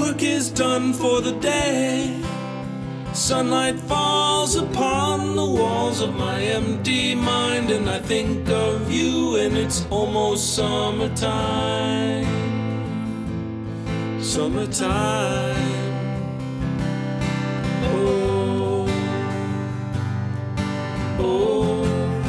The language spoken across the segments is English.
Work is done for the day. Sunlight falls upon the walls of my empty mind, and I think of you, and it's almost summertime. Summertime. Oh, oh.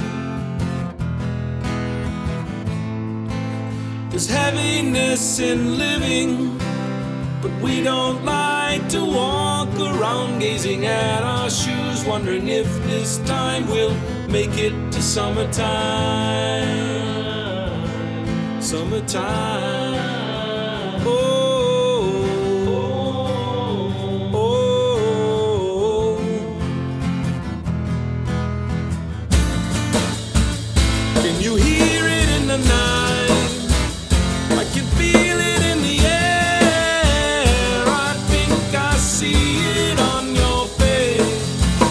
There's heaviness in living, but we don't like to walk around gazing at our shoes, wondering if this time we'll make it to summertime. Summertime. Oh, oh, oh. Can you hear it in the night? I can feel it in the air. I think I see it on your face.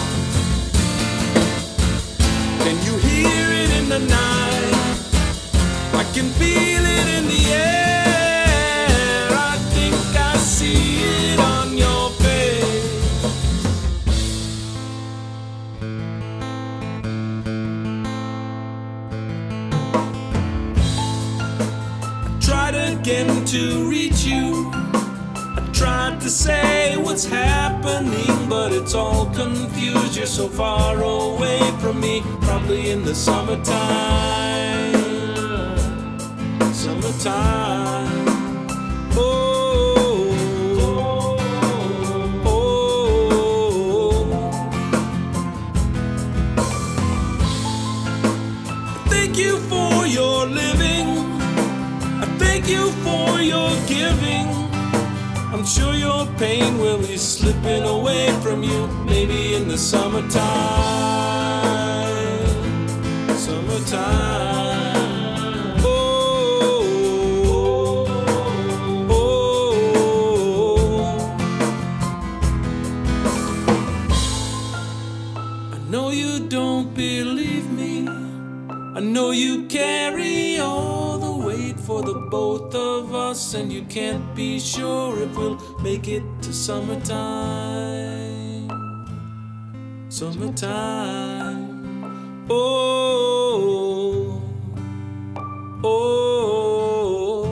Can you hear it in the night? I can feel it in the air. I think I see it on your face. Tried again to reach you. I tried to say what's happening, but it's all confused. You're so far away from me, probably in the summertime. Summertime. Oh, oh, oh. Thank you for your living. Thank you for your giving. I'm sure your pain will be slipping away from you, maybe in the summertime. Summertime. Oh, oh, oh. I know you don't believe me. I know you carry all the weight for the both of us, and you can't be sure if we'll make it to summertime. Summertime. Oh, oh.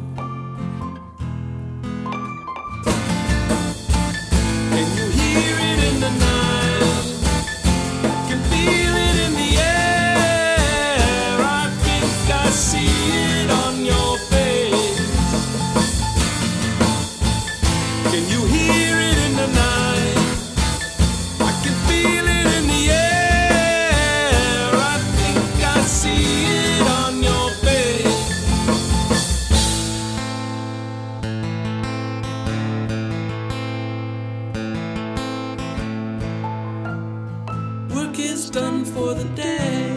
Can you hear it in the night? Can feel it in the air. I think I see it on your face. Can you hear it in the night? I can feel it in the air. I think I see it on your face. Work is done for the day.